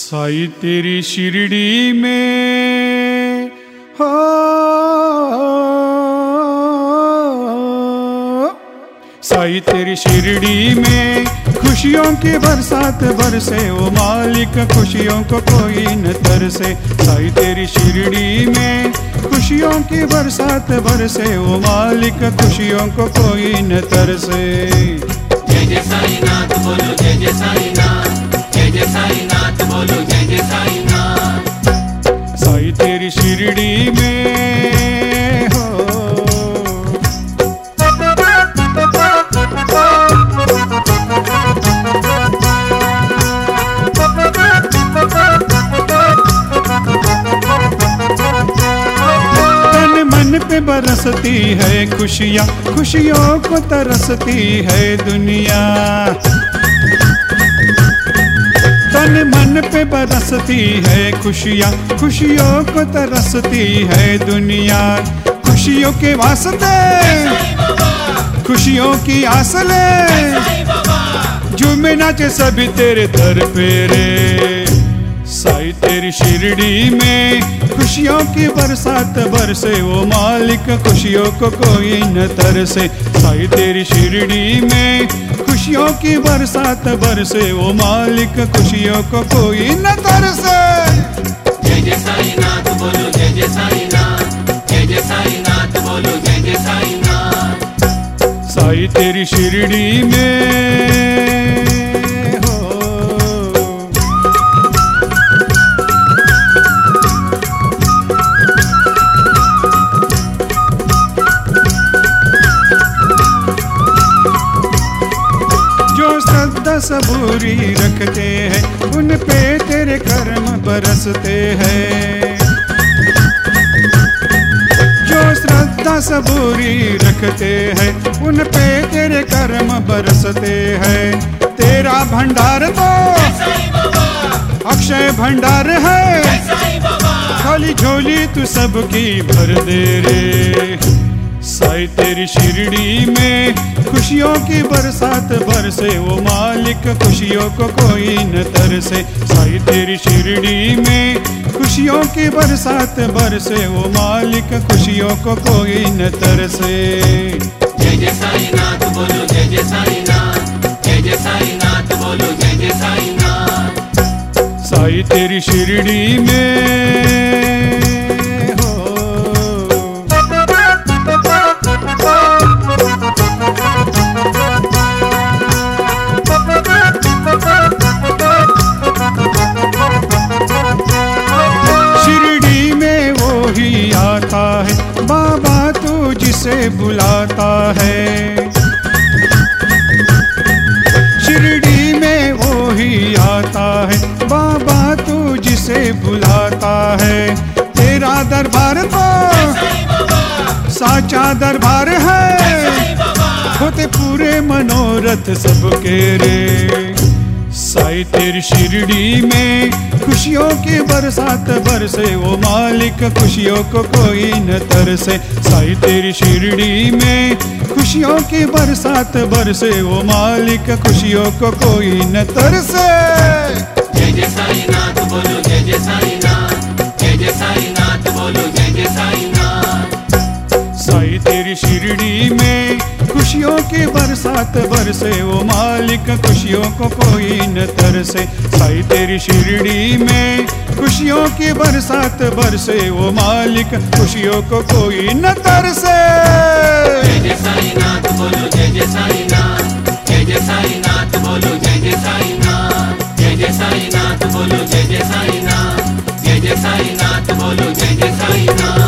साई तेरी शिरडी में हो, साई तेरी शिरडी में खुशियों की बरसात बरसे, ओ मालिक खुशियों को कोई न तरसे। साई तेरी शिरडी में खुशियों की बरसात बरसे, ओ मालिक खुशियों को कोई न तरसे। जय जय साई नाथ बोलो, जय जय साई नाथ, जय जय साई नाथ बोलो, जय जय साई नाथ। साई तेरी शिरडी में हो, तन मन पे बरसती है खुशियाँ, खुशियों को तरसती है दुनिया। तन मन पे बरसती है खुशियाँ, खुशियों को तरसती है दुनिया। खुशियों के वास्ते खुशियों की आस ले, झूमे नाचे सभी तेरे दर पे रे। साई तेरी शिरडी में खुशियों की बरसात बरसे, वो मालिक खुशियों को कोई न तरसे। साई तेरी शिरडी में खुशियों की बरसात बरसे, वो मालिक खुशियों को कोई न तरसे। जय जय साई नाथ बोलो, जय जय साई नाथ, जय जय साई नाथ बोलो, जय जय साई नाथ। साई तेरी शिरडी में हो, जो श्रद्धा सबूरी रखते हैं, उन पे तेरे कर्म बरसते हैं। जो श्रद्धा सबूरी रखते हैं, उन पे तेरे कर्म बरसते हैं। तेरा भंडार तो अक्षय भंडार है, खाली झोली तू सबकी भर दे रे। साई तेरी शिरडी में खुशियों की बरसात बरसे, वो मालिक खुशियों को कोई न तरसे। साई तेरी शिरडी में खुशियों की बरसात बरसे, वो मालिक खुशियों को कोई न तरसे। जय जय साई नाथ बोलो, जय जय साई नाथ, जय जय साई नाथ बोलो, जय जय साई नाथ। साई तेरी शिरडी में हो, शिरडी में वो ही आता है बाबा तू जिसे बुलाता है। शिरडी में वो ही आता है बाबा तू जिसे बुलाता है। तेरा दरबार तो साचा दरबार है, होते पूरे मनोरथ सबके रे। साई तेरी शिरडी में खुशियों की बरसात बरसे, वो मालिक खुशियों को कोई न तरसे। साई तेरी शिरडी में खुशियों की बरसात बरसे, वो मालिक खुशियों को कोई न तरसे। जय जय साई नाथ बोलो, जय जय साई नाथ, जय जय साई नाथ बोलो, जय जय साई नाथ। साई तेरी शिरडी में खुशियों की बरसात बरसे, वो मालिक खुशियों को कोई न तरसे। साई तेरी शिरडी में खुशियों की बरसात बरसे, वो मालिक खुशियों को कोई न तरसे। जय जय साई नाथ बोलो, जय जय साई नाथ, जय जय साई नाथ बोलो, जय जय साई नाथ। जय जय साई नाथ बोलो, जय जय साई नाथ, जय जय साई नाथ बोलो, जय जय साई नाथ।